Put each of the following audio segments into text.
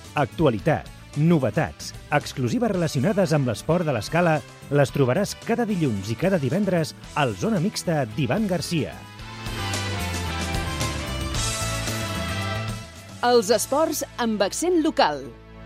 Actualitat, novetats, exclusives relacionades amb l'esport de l'escala les trobaràs cada dilluns i cada divendres al Zona Mixta d'Ivan Garcia. Els esports amb accent local.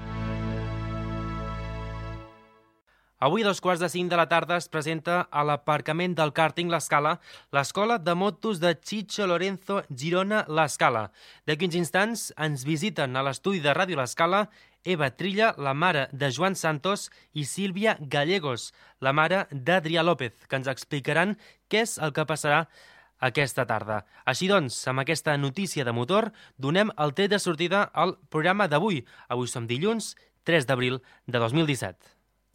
Avui a 2:45 de la tarda es presenta a l'aparcament del càrting L'Escala l'escola de motos de Chicho Lorenzo Girona L'Escala. D'aquí uns instants ens visiten a l'estudi de Ràdio L'Escala Eva Trilla, la mare de Joan Santos, i Sílvia Gallegos, la mare d'Adrià López, que ens explicaran què és el que passarà aquesta tarda. Així doncs, amb aquesta notícia de motor, donem el tret de sortida al programa d'avui. Avui som dilluns, 3 d'abril de 2017.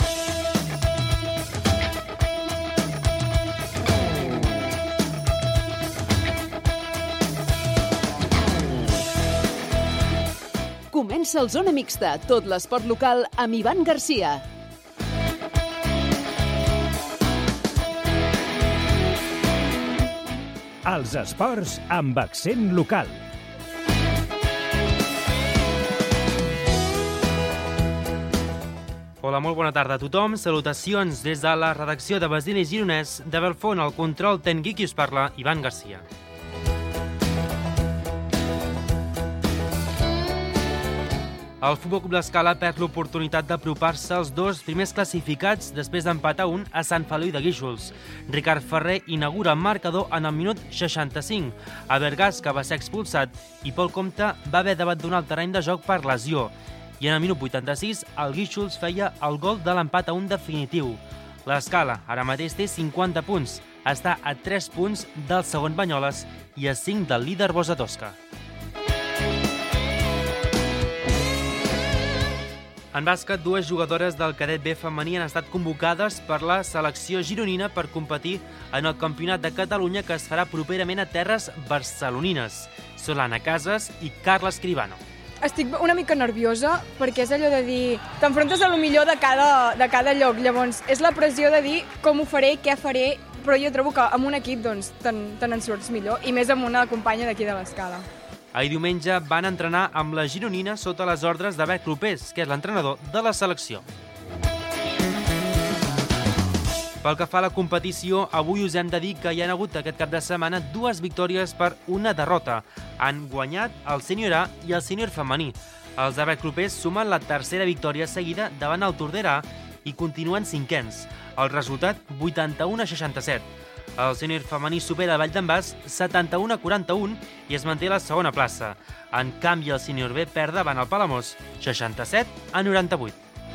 Comença el Zona Mixta, tot l'esport local amb Ivan Garcia. Els esports amb accent local. Hola, molt bona tarda a tothom. Salutacions des de la redacció de Basili Gironès de Belfont. Al control tècnic qui us parla, Ivan Garcia. El Futbol Club L'Escala perd l'oportunitat d'apropar-se als dos primers classificats després d'empatar un a Sant Feliu de Guíxols. Ricard Ferrer inaugura el marcador en el minut 65. Abergas, que va ser expulsat, i Pol Comte va haver d'abandonar el terreny de joc per lesió. I en el minut 86, el Guíxols feia el gol de l'empat a un definitiu. L'Escala ara mateix té 50 punts. Està a 3 punts del segon Banyoles i a 5 del líder Bosa Tosca. En bàsquet, dues jugadores del cadet B femení han estat convocades per la selecció gironina per competir en el Campionat de Catalunya que es farà properament a terres barcelonines. Solana Casas i Carla Escribano. Estic una mica nerviosa perquè és allò de dir t'enfrontes a lo millor de cada lloc, llavors és la pressió de dir com ho faré, què faré, però jo trobo que amb un equip doncs, te n'en surts millor i més amb una companya d'aquí de l'Escala. Ahir diumenge van entrenar amb la gironina sota les ordres d'Abel Clopés, que és l'entrenador de la selecció. Pel que fa a la competició, avui us hem de dir que hi ha hagut aquest cap de setmana dues victòries per una derrota. Han guanyat el sènior A i el sènior femení. Els d'Abel Clopés sumen la tercera victòria seguida davant el Tordera i continuen cinquens. El resultat, 81-67. El sènior femení supera el Vall d'en Bas 71-41 i es manté a la segona plaça. En canvi, el sènior B perd davant el Palamós 67-98.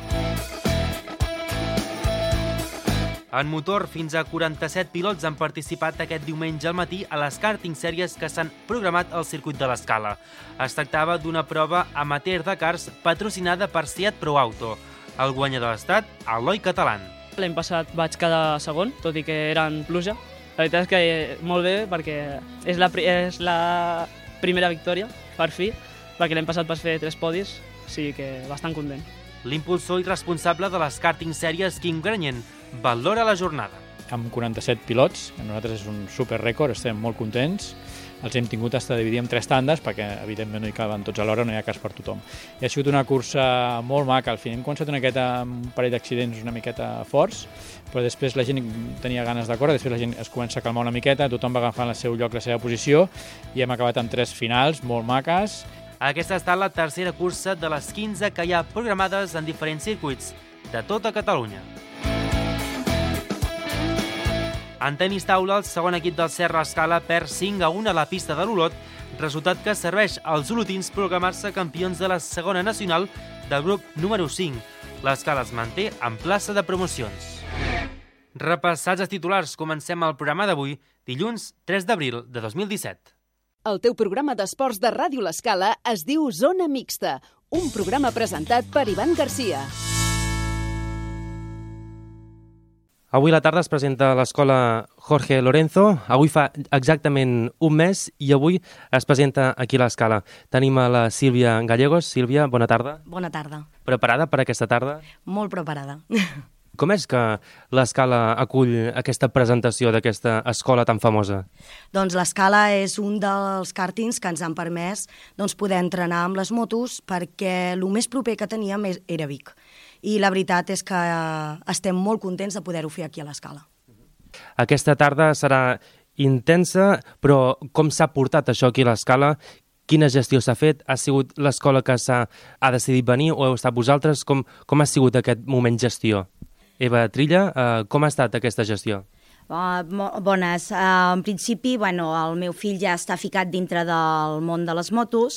En motor, fins a 47 pilots han participat aquest diumenge al matí a les karting sèries que s'han programat al circuit de l'Escala. Es tractava d'una prova amateur de karts patrocinada per Seat Pro Auto. El guanyador ha estat Eloi Catalán. L'any passat vaig quedar segon, tot i que era en pluja. La veritat és que molt bé, perquè és la primera victòria, per fi, perquè l'any passat vas fer 3 podis, o sigui que bastant content. L'impulsor i responsable de les karting sèries, Quim Granyen, valora la jornada. Amb 47 pilots, per nosaltres és un superrècord, estem molt contents. Els hem tingut hasta dividir en 3 tandes, perquè evidentment no hi caben tots alhora, no hi ha cas per tothom. I ha sigut una cursa molt maca, al final hem començat una miqueta amb un parell d'accidents una miqueta forts, però després la gent tenia ganes de córrer, després la gent es comença a calmar una miqueta, tothom va agafar el seu lloc, la seva posició, i hem acabat amb 3 finals molt maques. Aquesta ha estat la tercera cursa de les 15 que hi ha programades en diferents circuits de tota Catalunya. En tenis taula, el segon equip del Serra Escala perd 5-1 a la pista de l'Olot, resultat que serveix als olotins proclamar-se campions de la segona nacional del grup número 5. L'Escala es manté en plaça de promocions. Repassats els titulars, comencem el programa d'avui, dilluns 3 d'abril de 2017. El teu programa d'esports de Ràdio L'Escala es diu Zona Mixta, un programa presentat per Ivan Garcia. Avui a la tarda es presenta a l'escola Jorge Lorenzo. Avui fa exactament un mes i avui es presenta aquí a l'Escala. Tenim a la Sílvia Gallegos. Sílvia, bona tarda. Bona tarda. Preparada per aquesta tarda? Molt preparada. Com és que l'Escala acull aquesta presentació d'aquesta escola tan famosa? Doncs l'Escala és un dels càrtings que ens han permès poder entrenar amb les motos, perquè el més proper que teníem era Vic. I la veritat és que estem molt contents de poder-ho fer aquí a l'Escala. Aquesta tarda serà intensa, però com s'ha portat això aquí a l'Escala? Quina gestió s'ha fet? Ha sigut l'escola que ha decidit venir o heu estat vosaltres? Com ha sigut aquest moment gestió? Eva Trilla, com ha estat aquesta gestió? Bones. En principi, el meu fill ja està ficat dintre del món de les motos.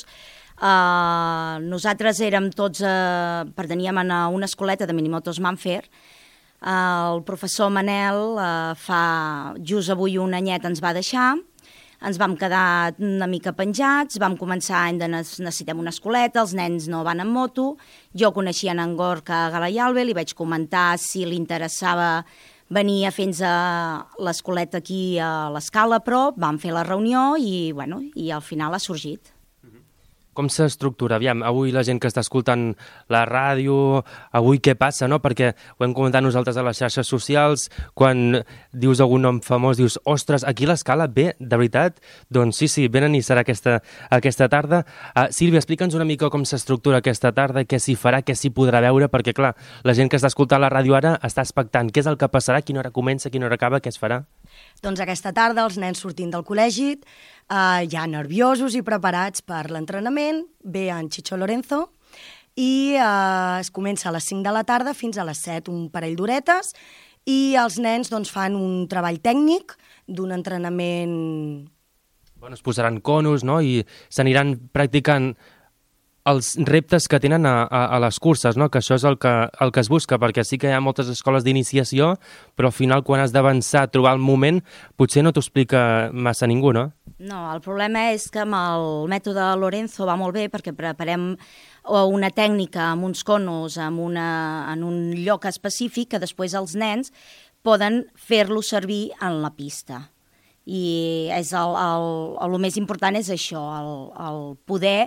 Nosaltres érem tots, perteníem a una escoleta de minimotos Manfer. El professor Manel just avui un anyet ens va deixar. Ens vam quedar una mica penjats, vam començar, necessitem una escoleta, els nens no van en moto, jo coneixia en Gorka Galayalbe, li vaig comentar si li interessava venir a fer-nos l'escoleta aquí a l'Escala, però vam fer la reunió i al final ha sorgit. Com s'estructura? Aviam, avui la gent que està escoltant la ràdio, avui què passa, no? Perquè ho hem comentat nosaltres a les xarxes socials, quan dius algun nom famós, dius, ostres, aquí l'Escala ve, de veritat? Doncs sí, venen i serà aquesta tarda. Sílvia, explica'ns una mica com s'estructura aquesta tarda, què s'hi farà, què s'hi podrà veure, perquè clar, la gent que està escoltant la ràdio ara està expectant què és el que passarà, quina hora comença, quina hora acaba, què es farà? Doncs aquesta tarda els nens sortint del col·legi, ja nerviosos i preparats per l'entrenament, ve en Chicho Lorenzo i es comença a les 5 de la tarda fins a les 7, un parell d'horetes, i els nens fan un treball tècnic d'un entrenament... Es posaran conos, no?, i s'aniran practicant els reptes que tenen a les curses, no? Que això és el que es busca, perquè sí que hi ha moltes escoles d'iniciació, però al final quan has d'avançar, trobar el moment, potser no t'ho explica massa ningú, no? No, el problema és que amb el mètode Lorenzo va molt bé perquè preparem una tècnica amb uns conos en un lloc específic que després els nens poden fer-lo servir en la pista. I el més important és això, el poder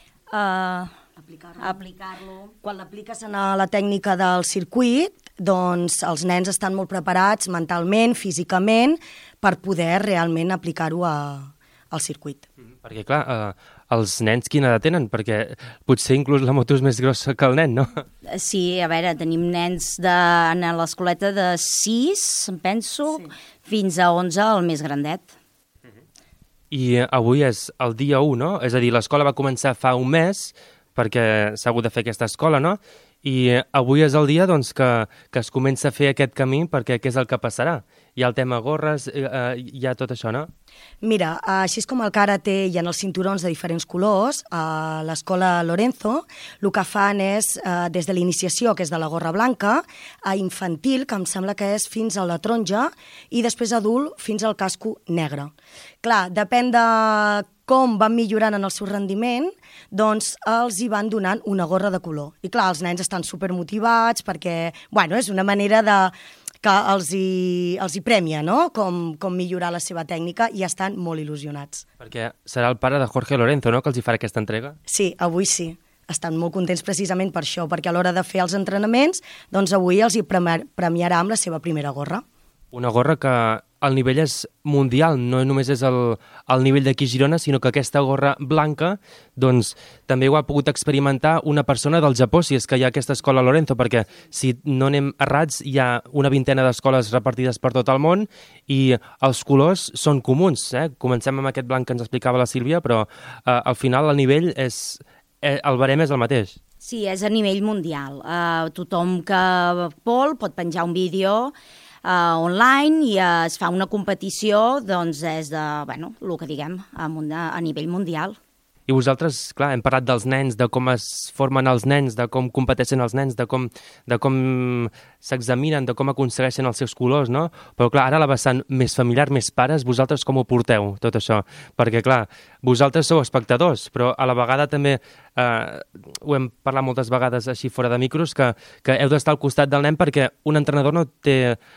aplicar-lo. Quan l'apliques en la tècnica del circuit, doncs els nens estan molt preparats mentalment, físicament, per poder realment aplicar-ho al circuit. Perquè, clar, els nens quina edat tenen? Perquè potser inclús la moto és més grossa que el nen, no? Sí, a veure, tenim nens en l'escoleta de 6, em penso, fins a 11, el més grandet. I avui és el dia 1, no? És a dir, l'escola va començar fa un mes, perquè s'ha hagut de fer aquesta escola, no? I avui és el dia doncs, que es comença a fer aquest camí, perquè què és el que passarà? Hi ha el tema gorres, hi ha tot això, no? Mira, així com el karate hi ha els cinturons de diferents colors, a l'escola Lorenzo el que fan és, des de l'iniciació, que és de la gorra blanca, a infantil, que em sembla que és fins a la taronja, i després adult fins al casco negre. Clar, depèn de com van millorant en el seu rendiment, doncs els hi van donant una gorra de color. I clar, els nens estan supermotivats perquè, és una manera que els hi premia, no?, com millorar la seva tècnica, i estan molt il·lusionats. Perquè serà el pare de Jorge Lorenzo, no?, que els hi farà aquesta entrega? Sí, avui sí. Estan molt contents precisament per això, perquè a l'hora de fer els entrenaments, doncs avui els hi premiarà amb la seva primera gorra. Una gorra que el nivell és mundial, no només és el nivell d'aquí a Girona, sinó que aquesta gorra blanca doncs, també ho ha pogut experimentar una persona del Japó, si és que hi ha aquesta escola Lorenzo, perquè si no anem errats, hi ha una vintena d'escoles repartides per tot el món i els colors són comuns. Comencem amb aquest blanc que ens explicava la Sílvia, però al final el nivell el barem és el mateix. Sí, és a nivell mundial. Tothom que vol pot penjar un vídeo online i es fa una competició, doncs és el que diguem, a nivell mundial. I vosaltres, clar, hem parlat dels nens, de com es formen els nens, de com competeixen els nens, de com s'examinen, de com aconsegueixen els seus colors, no? Però clar, ara la vessant més familiar, més pares, vosaltres com ho porteu, tot això? Perquè clar, vosaltres sou espectadors, però a la vegada també, ho hem parlat moltes vegades així fora de micros, que heu d'estar al costat del nen perquè un entrenador no té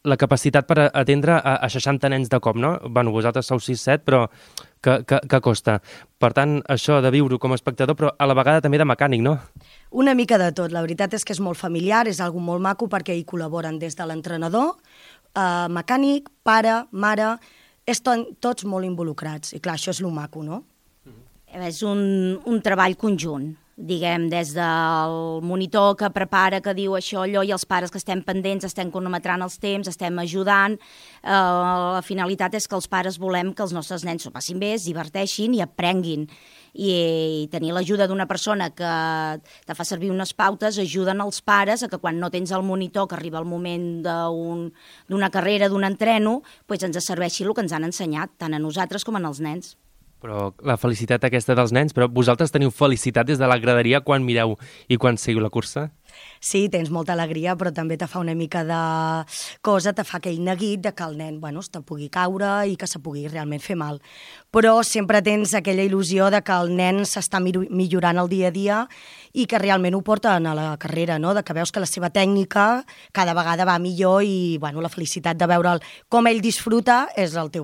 la capacitat per atendre a 60 nens de cop, no? Bueno, vosaltres sou 6-7, però que costa. Per tant, això de viure com a espectador, però a la vegada també de mecànic, no? Una mica de tot. La veritat és que és molt familiar, és algo molt maco perquè hi col·laboren des de l'entrenador, mecànic, pare, mare, estan tots molt involucrats. I clar, això és lo maco, no? És un treball conjunt, diguem, des del monitor que prepara, que diu això, allò, i els pares que estem pendents, estem cronometrant els temps, estem ajudant. La finalitat és que els pares volem que els nostres nens s'ho passin bé, es diverteixin i aprenguin. I tenir l'ajuda d'una persona que te fa servir unes pautes ajuden els pares a que quan no tens el monitor, que arriba el moment d'una carrera, d'un entreno, doncs ens serveixi el que ens han ensenyat, tant a nosaltres com als nens. Però la felicitat aquesta dels nens, però vosaltres teniu felicitat des de la graderia quan mireu i quan seguiu la cursa? Sí, tens molta alegria, però també te fa una mica de cosa, te fa aquell neguit de que el nen, te pugui caure i que se pugui realment fer mal. Però sempre tens aquella il·lusió de que el nen s'està millorant el dia a dia i que realment ho porten a la carrera, no? De que veus que la seva tècnica cada vegada va millor i la felicitat de veure'l com ell disfruta és la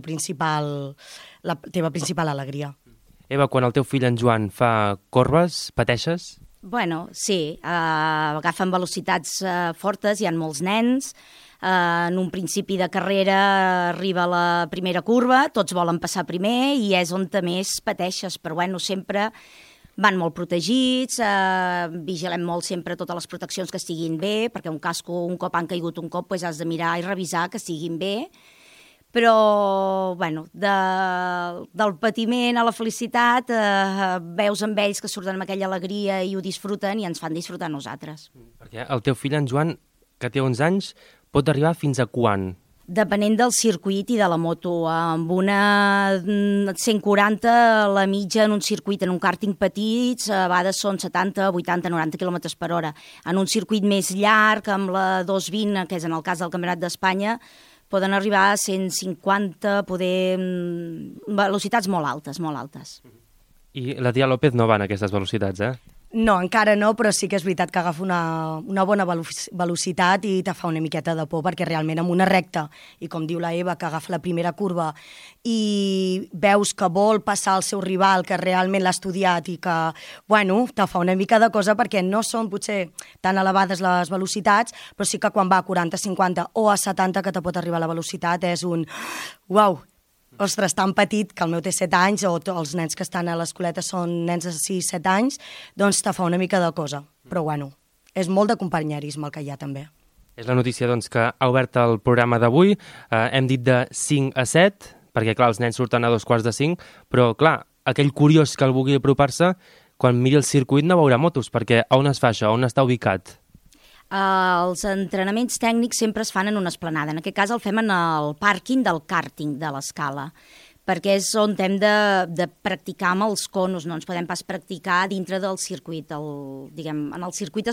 teva principal alegria. Eva, quan el teu fill en Joan fa corbes, pateixes? Bueno, sí, agafen velocitats fortes, hi ha molts nens, en un principi de carrera arriba la primera curva, tots volen passar primer i és on més pateixes, però sempre van molt protegits, vigilem molt sempre totes les proteccions que estiguin bé, perquè un casco, un cop han caigut un cop, has de mirar i revisar que estiguin bé, però, del patiment a la felicitat, veus amb ells que surten amb aquella alegria i ho disfruten i ens fan disfrutar a nosaltres. Perquè el teu fill, en Joan, que té 11 anys, pot arribar fins a quan? Depenent del circuit i de la moto. Amb una 140, la mitja en un circuit, en un càrting petit, a vegades són 70, 80, 90 km per hora. En un circuit més llarg, amb la 220, que és en el cas del Campionat d'Espanya, poden arribar a 150, velocitats molt altes, molt altes. I la Tia López no va en aquestes velocitats, eh? No, encara no, però sí que és veritat que agafa una bona velocitat i te fa una miqueta de por, perquè realment amb una recta, i com diu la Eva, que agafa la primera curva i veus que vol passar al seu rival, que realment l'ha estudiat i que, te fa una mica de cosa, perquè no són potser tan elevades les velocitats, però sí que quan va a 40, 50 o a 70 que te pot arribar la velocitat és un uau, ostres, tan petit, que el meu té 7 anys, o els nens que estan a l'escoleta són nens de 6-7 anys, doncs te fa una mica de cosa. Però és molt de companyerisme el que hi ha també. És la notícia doncs, que ha obert el programa d'avui. Hem dit de 5 a 7, perquè clar, els nens surten a 2:45, però clar, aquell curiós que el vulgui apropar-se, quan miri el circuit no veurà motos, perquè on es fa això, on està ubicat? Els entrenaments tècnics sempre es fan en una esplanada. En aquest cas el fem en el pàrquing del càrting de l'Escala, perquè és on hem de practicar amb els conos, no ens podem pas practicar dintre del circuit. En el circuit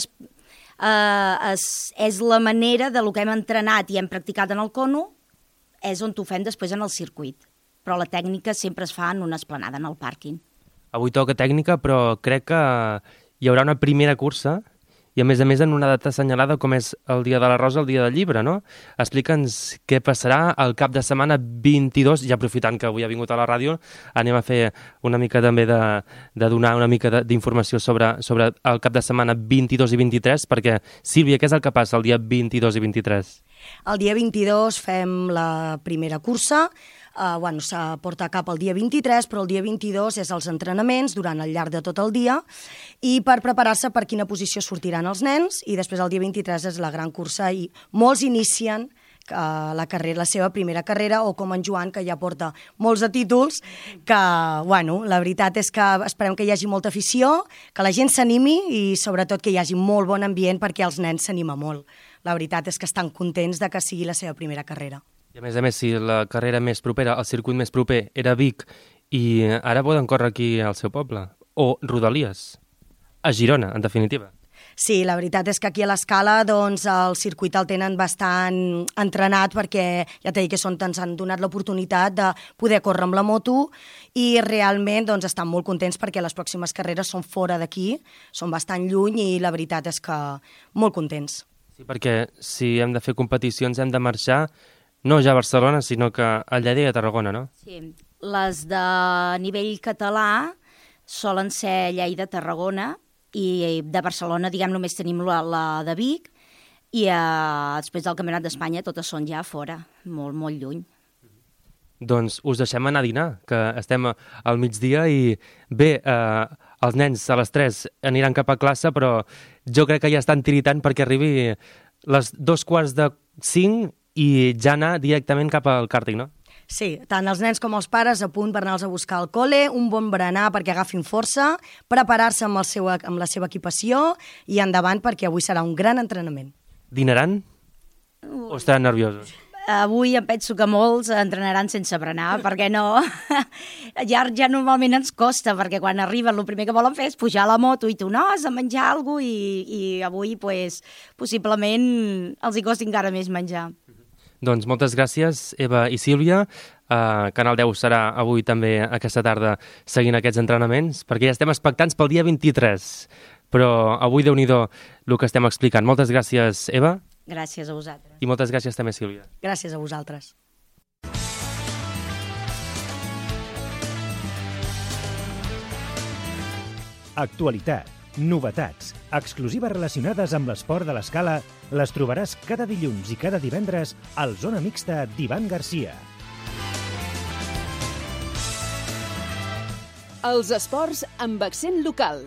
és la manera de lo que hem entrenat i hem practicat en el cono, és on ho fem després en el circuit. Però la tècnica sempre es fa en una esplanada, en el pàrquing. Avui toca tècnica, però crec que hi haurà una primera cursa i a més en una data assenyalada com és el Dia de la Rosa, el Dia del Llibre, no? Explica'ns què passarà el cap de setmana 22, ja aprofitant que avui ha vingut a la ràdio, anem a fer una mica també de donar una mica d'informació sobre el cap de setmana 22 i 23, perquè, Sílvia, què és el que passa el dia 22 i 23? El dia 22 fem la primera cursa, se porta a cap el dia 23, però el dia 22 és els entrenaments durant el llarg de tot el dia i per preparar-se per quina posició sortiran els nens, i després el dia 23 és la gran cursa i molts inicien la seva primera carrera, o com en Joan, que ja porta molts de títols, que, la veritat és que esperem que hi hagi molta afició, que la gent s'animi i sobretot que hi hagi molt bon ambient perquè els nens s'animen molt. La veritat és que estan contents de que sigui la seva primera carrera. I a més, si la carrera més propera, el circuit més proper era Vic i ara poden córrer aquí al seu poble, o Rodalies, a Girona, en definitiva. Sí, la veritat és que aquí a l'Escala el circuit el tenen bastant entrenat perquè ja t'he dit que ens han donat l'oportunitat de poder córrer amb la moto i realment estan molt contents perquè les pròximes carreres són fora d'aquí, són bastant lluny i la veritat és que molt contents. Sí, perquè si hem de fer competicions hem de marxar no ja a Barcelona, sinó que a Lleida i a Tarragona, no? Sí, les de nivell català solen ser Lleida, Tarragona, i de Barcelona, diguem, només tenim la de Vic, i després del Campionat d'Espanya totes són ja fora, molt, molt lluny. Doncs us deixem anar a dinar, que estem al migdia i bé, els nens a les 3 aniran cap a classe, però jo crec que ja estan tiritant perquè arribi les 2:45 i ja anar directament cap al càrting, no? Sí, tant els nens com els pares a punt per anar-los a buscar al col·le, un bon berenar perquè agafin força, preparar-se amb la seva equipació i endavant perquè avui serà un gran entrenament. Dinaran o estaran nerviosos? Avui em penso que molts entrenaran sense berenar, perquè no... ja normalment ens costa, perquè quan arriben el primer que volen fer és pujar a la moto i tu no, has de menjar alguna cosa i avui pues, possiblement els hi costi encara més menjar. Doncs moltes gràcies, Eva i Sílvia. Canal 10 serà avui també aquesta tarda seguint aquests entrenaments, perquè ja estem expectants pel dia 23. Però avui, Déu-n'hi-do, el que estem explicant. Moltes gràcies, Eva. Gràcies a vosaltres. I moltes gràcies també, Sílvia. Gràcies a vosaltres. Actualitat, novetats, exclusives relacionades amb l'esport de l'escala les trobaràs cada dilluns i cada divendres al Zona Mixta d'Ivan Garcia. Els esports amb accent local.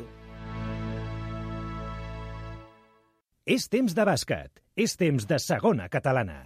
És temps de bàsquet, és temps de segona catalana.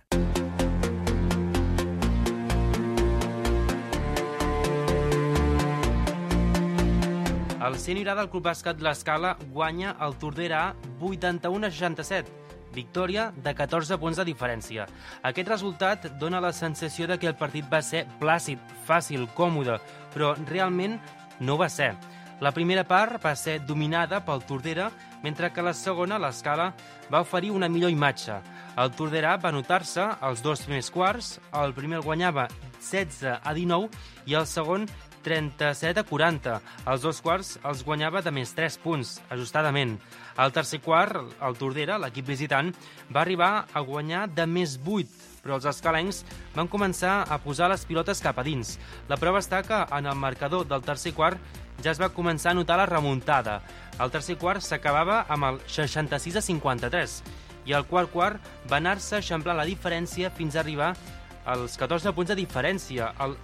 El sènior del Club Bàsquet L'Escala guanya el Tordera 81-67, victòria de 14 punts de diferència. Aquest resultat dona la sensació de que el partit va ser plàcid, fàcil, còmode, però realment no va ser. La primera part va ser dominada pel Tordera, mentre que la segona, l'Escala, va oferir una millor imatge. El Tordera va anotar-se els dos primers quarts, el primer el guanyava 16-19 i el segon 37-40. Els dos quarts els guanyava de més 3 punts, ajustadament. Al tercer quart, el Tordera, l'equip visitant, va arribar a guanyar de més 8, però els escalencs van començar a posar les pilotes cap a dins. La prova està que en el marcador del tercer quart ja es va començar a notar la remuntada. El tercer quart s'acabava amb el 66-53 i el quart va anar-se eixamplant la diferència fins a arribar als 14 punts de diferència, el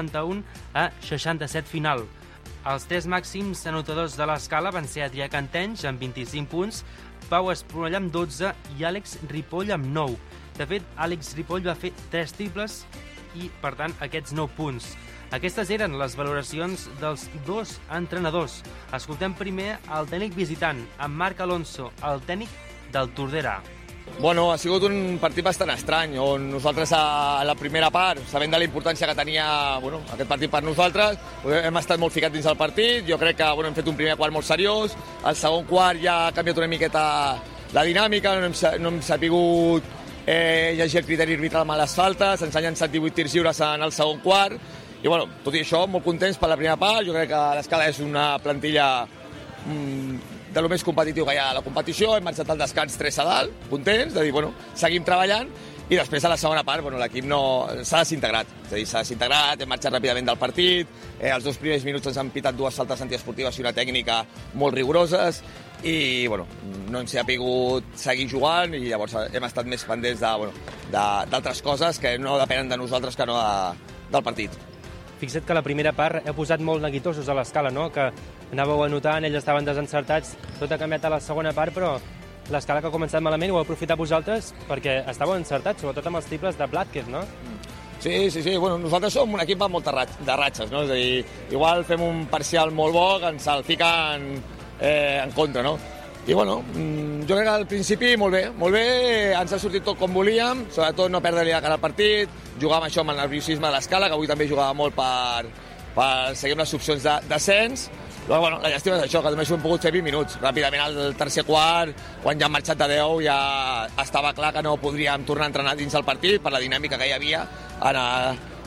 81-67 final. Els tres màxims anotadors de l'Escala van ser Adrià Cantenys amb 25 punts, Pau Esproll amb 12 i Àlex Ripoll amb 9. De fet, Àlex Ripoll va fer 3 triples i, per tant, aquests 9 punts. Aquestes eren les valoracions dels dos entrenadors. Escoltem primer el tècnic visitant, en Marc Alonso, el tècnic del Tordera. Bueno, ha sigut un partit bastant estrany, on nosaltres a la primera part, sabent de la importància que tenia aquest partit per nosaltres, hem estat molt ficats dins del partit. Jo crec que hem fet un primer quart molt seriós, el segon quart ja ha canviat una miqueta la dinàmica, no hem sapigut llegir el criteri arbitral amb les faltes, ens han llançat 18 tirs lliures en el segon quart, i tot i això, molt contents per la primera part. Jo crec que l'Escala és una plantilla de lo més competitiu que hi ha a la competició. Hem marxat al descans 3 a dalt, contents, de dir, seguim treballant, i després a la segona part, l'equip s'ha desintegrat. És a dir, s'ha desintegrat, hem marxat ràpidament del partit, els 2 primers minuts ens han pitat 2 faltes antiesportives i una tècnica molt rigoroses, i no ens ha pogut seguir jugant, i llavors hem estat més pendents d'altres coses que no depenen de nosaltres que no del partit. Fixa't que la primera part heu posat molt neguitosos a l'Escala, no? Que anàveu anotant, ells estaven desencertats, tot ha canviat a la segona part, però l'Escala que ha començat malament ho heu aprofitat vosaltres perquè estàveu encertats, sobretot amb els triples de Blázquez, no? Sí. Nosaltres som un equip amb moltes de ratxes, no? És a dir, igual fem un parcial molt bo que ens el fiquen en contra, no? I jo crec que al principi molt bé, ens ha sortit tot com volíem, sobretot no perdre-li la cara al partit, jugar amb això, amb el nerviosisme de l'Escala, que avui també jugava molt per seguir amb les opcions de descens. Però la llàstima és això, que només ho hem pogut fer 20 minuts. Ràpidament al tercer quart, quan ja hem marxat de 10, ja estava clar que no podríem tornar a entrenar dins el partit per la dinàmica que hi havia en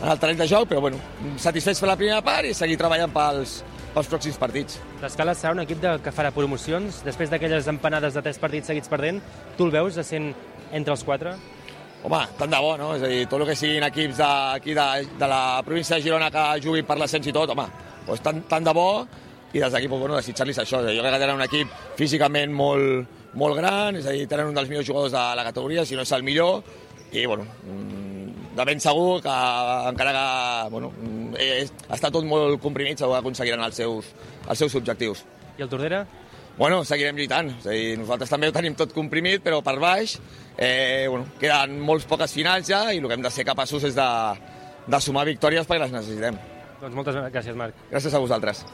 el terreny de joc, però bueno, satisfets per la primera part i seguir treballant pels pròxims partits. L'Escala serà un equip que farà promocions. Després d'aquelles empanades de 3 partits seguits perdent, tu el veus sent entre els 4? Home, tant de bo, no? És a dir, tot el que siguin equips d'aquí de la província de Girona que juguin per l'ascens i tot, home, doncs tant de bo, i des d'aquí, bueno, desitjar-los això. Jo crec que tenen un equip físicament molt gran, és a dir, tenen un dels millors jugadors de la categoria, si no és el millor, i, bueno, de ben segur que encara que, bueno, està tot molt comprimit, segur que aconseguiran els seus objectius. I el Tordera? Bueno, seguirem lluitant. És a dir, nosaltres també ho tenim tot comprimit, però per baix queden molts poques finals ja i el que hem de ser capaços és de sumar victòries perquè les necessitem. Doncs moltes gràcies, Marc. Gràcies a vosaltres.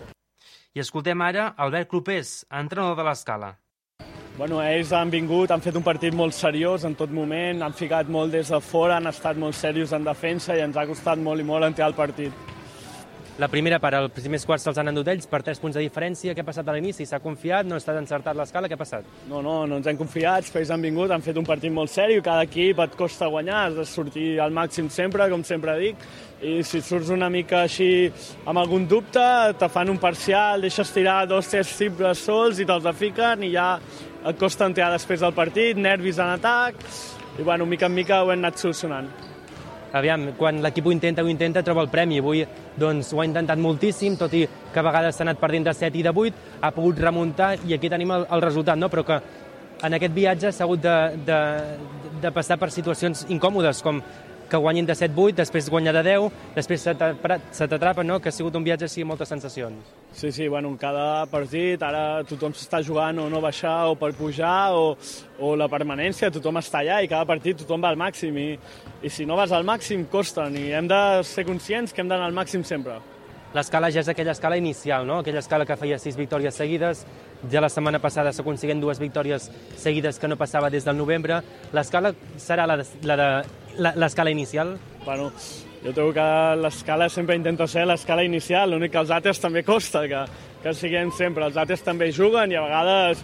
I escoltem ara Albert Clopés, entrenador de l'Escala. Bueno, ells han vingut, han fet un partit molt seriós en tot moment, han ficat molt des de fora, han estat molt serios en defensa i ens ha costat molt i molt entrar el partit. La primera part, els primers quarts se'ls han endut ells per 3 punts de diferència. Què ha passat a l'inici? S'ha confiat? No ha estat encertat l'Escala? Què ha passat? No ens hem confiat, però ells han vingut, han fet un partit molt seriós, cada equip et costa guanyar, has de sortir al màxim sempre, com sempre dic, i si surts una mica així amb algun dubte, te fan un parcial, deixes tirar 2 o 3 triples sols i te'ls fiquen i ja et costa entrar després del partit, nervis en atac, i bueno, mica en mica ho hem anat solucionant. Aviam, quan l'equip ho intenta, troba el premi. Avui doncs, ho ha intentat moltíssim, tot i que a vegades s'ha anat perdent de 7 i de 8, ha pogut remuntar i aquí tenim el resultat, no? Però que en aquest viatge s'ha hagut de passar per situacions incòmodes, com que guanyin de 7-8, després guanyar de 10, després se t'atrapa, no? Que ha sigut un viatge així amb moltes sensacions. Sí, bueno, cada partit, ara tothom s'està jugant o no baixar o per pujar o la permanència, tothom està allà i cada partit tothom va al màxim i si no vas al màxim costen i hem de ser conscients que hem d'anar al màxim sempre. L'escala ja és aquella escala inicial, no? Aquella escala que feia 6 victòries seguides, ja la setmana passada s'aconseguien 2 victòries seguides que no passava des del novembre. L'escala serà l'escala inicial? Bueno, jo trobo que l'escala sempre intenta ser l'escala inicial, l'únic que els altres també costa, que siguem sempre. Els altres també juguen i a vegades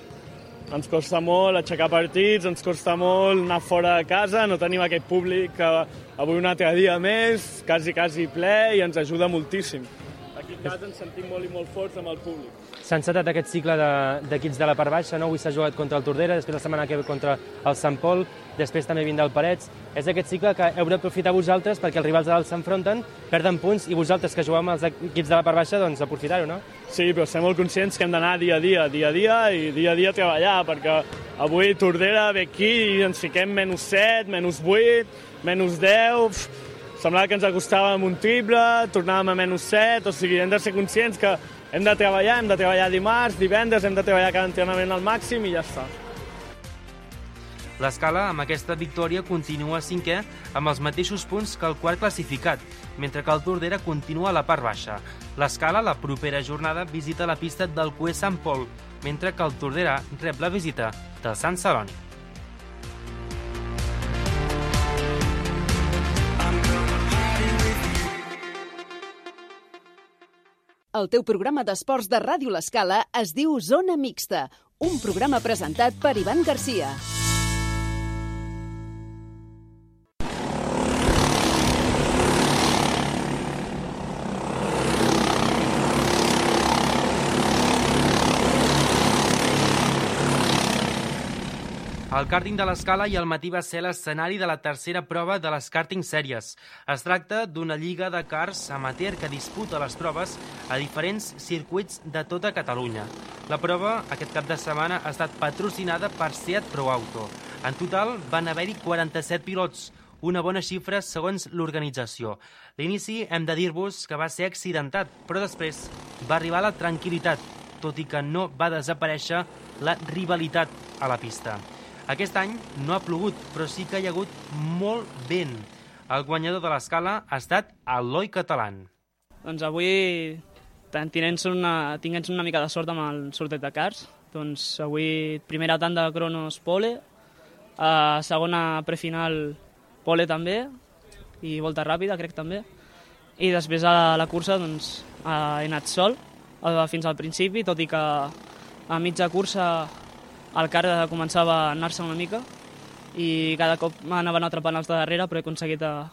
ens costa molt aixecar partits, ens costa molt anar fora de casa, no tenim aquest públic que avui un altre dia més, quasi ple, i ens ajuda moltíssim. Aquí a casa ens sentim molt i molt forts amb el públic. S'ha encetat aquest cicle d'equips de la part baixa, no? Avui s'ha jugat contra el Tordera, després la setmana que ve contra el Sant Pol, després també vindrà el Parets. És aquest cicle que heu d'aprofitar vosaltres perquè els rivals de dalt s'enfronten, perden punts i vosaltres que jugueu amb els equips de la part baixa, doncs aprofitar-ho, no? Sí, però estem molt conscients que hem d'anar dia a dia treballar, perquè avui Tordera ve aquí i ens fiquem -7, -8, -10... Semblava que ens acostàvem un triple, tornàvem a -7, o sigui, hem de ser conscients que hem de treballar dimarts, divendres, hem de treballar cada entrenament al màxim i ja està. L'Escala, amb aquesta victòria, continua 5è amb els mateixos punts que el quart classificat, mentre que el Tordera continua a la part baixa. L'Escala, la propera jornada, visita la pista del Cué Sant Pol, mentre que el Tordera rep la visita del Sant Celoni. El teu programa d'esports de Ràdio L'Escala es diu Zona Mixta, un programa presentat per Ivan Garcia. El càrting de l'Escala i al matí va ser l'escenari de la tercera prova de les Karting Sèries. Es tracta d'una lliga de karts amateur que disputa les proves a diferents circuits de tota Catalunya. La prova, aquest cap de setmana, ha estat patrocinada per Seat Pro Auto. En total van haver-hi 47 pilots, una bona xifra segons l'organització. L'inici hem de dir-vos que va ser accidentat, però després va arribar la tranquil·litat, tot i que no va desaparèixer la rivalitat a la pista. Aquest any no ha plogut, però sí que hi ha hagut molt vent. El guanyador de l'Escala ha estat Eloi Catalán. Doncs avui, tinguent una mica de sort amb el sorteig de karts, doncs avui primera tanda de cronos pole, segona prefinal pole també, i volta ràpida crec també, i després a la cursa doncs, he anat sol fins al principi, tot i que a mitja cursa el car començava a anar-se una mica i cada cop m'anaven atrapant els de darrere, però he aconseguit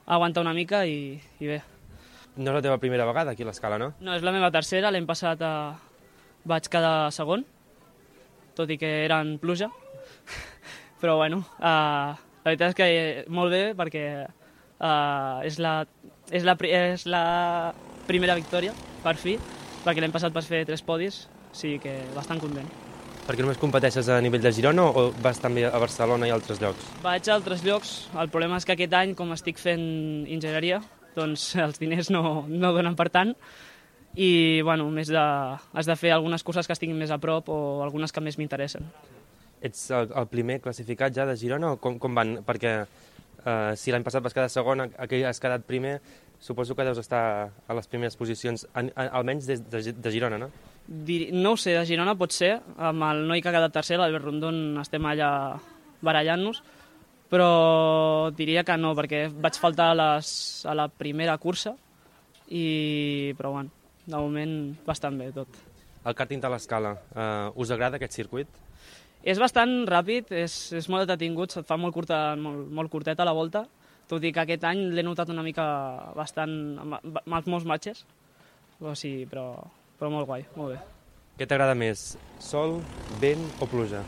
aguantar una mica i bé. No és la teva primera vegada aquí a l'Escala, no? No, és la meva tercera, l'any passat vaig quedar segon, tot i que era en pluja, però bueno, la veritat és que molt bé perquè és la primera victòria, per fi, perquè l'any passat vas fer 3 podis, o sigui que bastant content. Perquè només competeixes a nivell de Girona o vas també a Barcelona i a altres llocs? Vaig a altres llocs, el problema és que aquest any, com estic fent enginyeria, doncs els diners no donen per tant i bueno, has de fer algunes curses que estiguin més a prop o algunes que més m'interessen. Ets el primer classificat ja de Girona o com van? Perquè si l'any passat vas quedar segon, aquí has quedat primer, suposo que deus estar a les primeres posicions, almenys de Girona, no? No ho sé, de Girona pot ser, amb el noi que ha quedat tercer, l'Albert Rondón, estem allà barallant-nos, però diria que no, perquè vaig faltar a la primera cursa, però bueno, de moment bastant bé tot. El karting de l'Escala, us agrada aquest circuit? És bastant ràpid, és molt detingut, se't fa molt curteta la volta, tot i que aquest any l'he notat una mica bastant, amb molts matxes, però molt guai, molt bé. Què t'agrada més, sol, vent o pluja?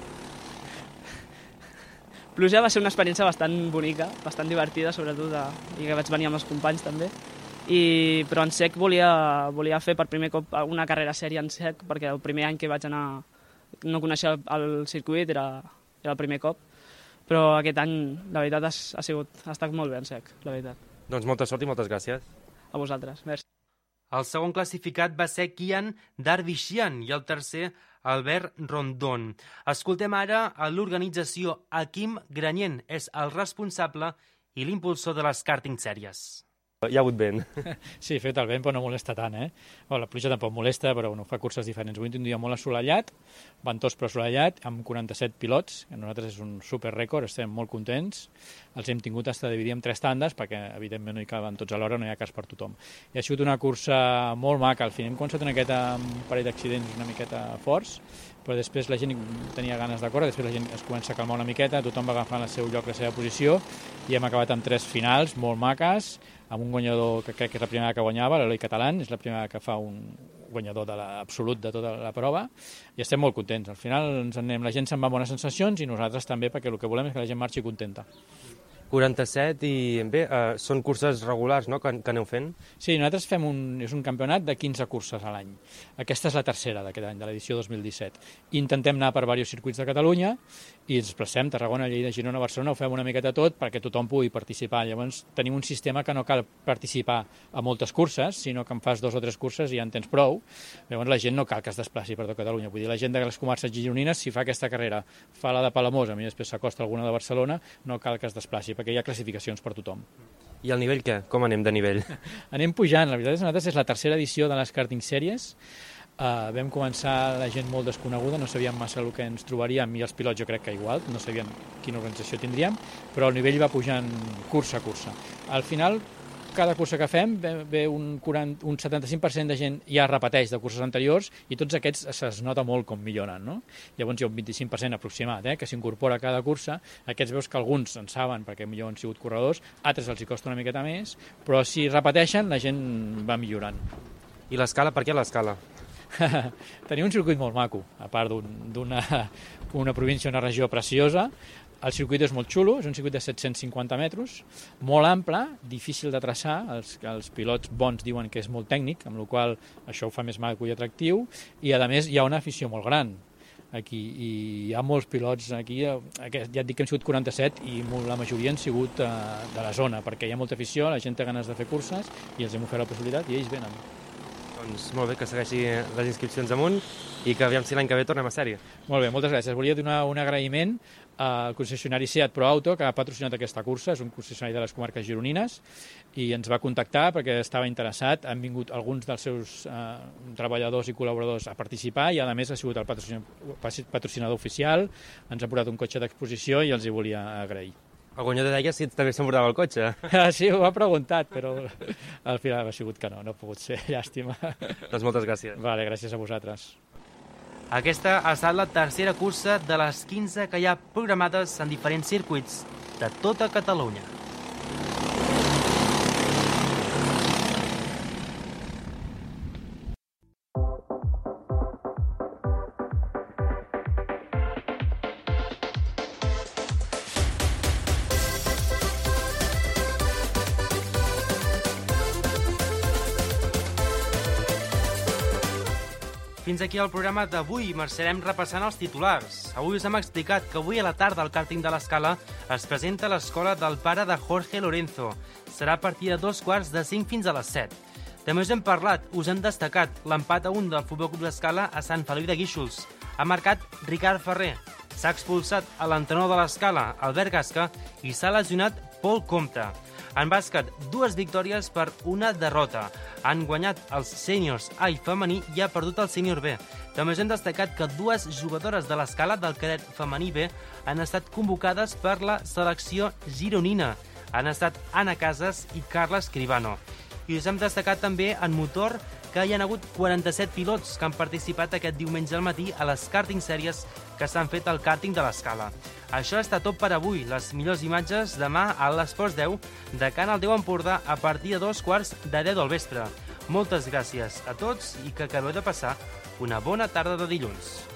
Pluja va ser una experiència bastant bonica, bastant divertida, sobretot, i que vaig venir amb els companys també. Però en sec volia fer per primer cop una carrera sèria en sec, perquè el primer any que vaig anar no coneixia el circuit, era el primer cop, però aquest any, la veritat, ha estat molt bé en sec, la veritat. Doncs molta sort i moltes gràcies. A vosaltres, merci. El segon classificat va ser Kian Darvishian i el tercer Albert Rondón. Escoltem ara a l'organització Akim Granyen, és el responsable i l'impulsor de les karting sèries. Hi ha hagut vent. Sí, fet el vent, però no molesta tant, La pluja tampoc molesta, però fa curses diferents. Avui un dia molt assolellat, ventós però assolellat, amb 47 pilots, que nosaltres és un superrècord, estem molt contents. Els hem tingut hasta dividir en 3 tandes, perquè evidentment no hi caben tots alhora, no hi ha cas per tothom. I ha sigut una cursa molt maca, al final hem començat una miqueta amb un parell d'accidents una miqueta forts, però després la gent tenia ganes de córrer, després la gent es comença a calmar una miqueta, tothom va agafant el seu lloc, la seva posició, i hem acabat amb 3 finals molt maques, amb un guanyador que crec que és la primera que guanyava, l'Eloi Catalán, és la primera que fa un guanyador absolut de tota la prova, i estem molt contents. Al final ens anem, la gent se'n va amb bones sensacions i nosaltres també, perquè el que volem és que la gent marxi contenta. 47 i bé, són curses regulars, no?, que aneu fent? Sí, nosaltres fem és un campionat de 15 curses a l'any. Aquesta és la tercera d'aquest any, de l'edició 2017. Intentem anar per diversos circuits de Catalunya i ens desplacem Tarragona, Lleida, Girona, Barcelona, ho fem una miqueta tot perquè tothom pugui participar. Llavors tenim un sistema que no cal participar a moltes curses, sinó que en fas 2 o 3 curses i ja en tens prou. Llavors la gent no cal que es desplaci per tot Catalunya. Vull dir, la gent de les comarques gironines, si fa aquesta carrera, fa la de Palamós, a mi després s'acosta alguna de Barcelona, no cal que es desplaci, perquè hi ha classificacions per tothom. I el nivell què? Com anem de nivell? Anem pujant. La veritat és que nosaltres és la tercera edició de les karting sèries. Vam començar la gent molt desconeguda, no sabíem massa el que ens trobaríem i els pilots jo crec que igual, no sabíem quina organització tindríem, però el nivell va pujant cursa a cursa. Al final, cada cursa que fem ve un 75% de gent ja repeteix de curses anteriors i tots aquests es nota molt com milloren, no? Llavors hi ha un 25% aproximat que s'incorpora a cada cursa. Aquests veus que alguns en saben perquè millor han sigut corredors, altres els hi costa una miqueta més, però si repeteixen la gent va millorant. I l'Escala, per què l'Escala? Tenia un circuit molt maco, a part d'una província, una regió preciosa. El circuit és molt xulo, és un circuit de 750 metres, molt ample, difícil de traçar, els pilots bons diuen que és molt tècnic, amb la qual cosa això ho fa més maco i atractiu, i a més hi ha una afició molt gran aquí, i hi ha molts pilots aquí, ja et dic que han sigut 47 i la majoria han sigut de la zona, perquè hi ha molta afició, la gent té ganes de fer curses i els hem ofert la possibilitat i ells venen. Doncs molt bé, que segueixi les inscripcions amunt i que aviam si l'any que ve tornem a sèrie. Molt bé, moltes gràcies. Volia donar un agraïment al concessionari Seat Pro Auto, que ha patrocinat aquesta cursa, és un concessionari de les comarques gironines, i ens va contactar perquè estava interessat. Han vingut alguns dels seus treballadors i col·laboradors a participar i, a més, ha sigut el patrocinador oficial. Ens ha portat un cotxe d'exposició i els hi volia agrair. El guanyador deia si també s'emportava el cotxe. Sí, ho ha preguntat, però al final ha sigut que no ha pogut ser, llàstima. Doncs moltes gràcies. Vale, gràcies a vosaltres. Aquesta ha estat la tercera cursa de les 15 que hi ha programades en diferents circuits de tota Catalunya. Fins aquí el programa d'avui. Marxarem repassant els titulars. Avui us hem explicat que avui a la tarda al càrting de l'Escala es presenta l'escola del pare de Jorge Lorenzo. Serà a partir de 2:45 fins a les 7. També us hem parlat, us hem destacat l'empat a 1 del Futbol Club d'Escala a Sant Feliu de Guíxols. Ha marcat Ricard Ferrer. S'ha expulsat a l'entrenador de l'Escala, Albert Gasca, i s'ha lesionat Pol Comte. En bàsquet, 2 victòries per 1 derrota. Han guanyat els sèniors A i femení i ha perdut el sènior B. També us hem destacat que 2 jugadores de l'Escala del cadet femení B han estat convocades per la selecció gironina. Han estat Anna Casas i Carla Escribano. I us hem destacat també en motor que hi ha hagut 47 pilots que han participat aquest diumenge al matí a les karting sèries que s'han fet al càrting de l'Escala. Això està tot per avui. Les millors imatges demà a l'Esports 10 de Canal 10 Empordà a partir de 2:15 del vespre. Moltes gràcies a tots i que acabeu de passar una bona tarda de dilluns.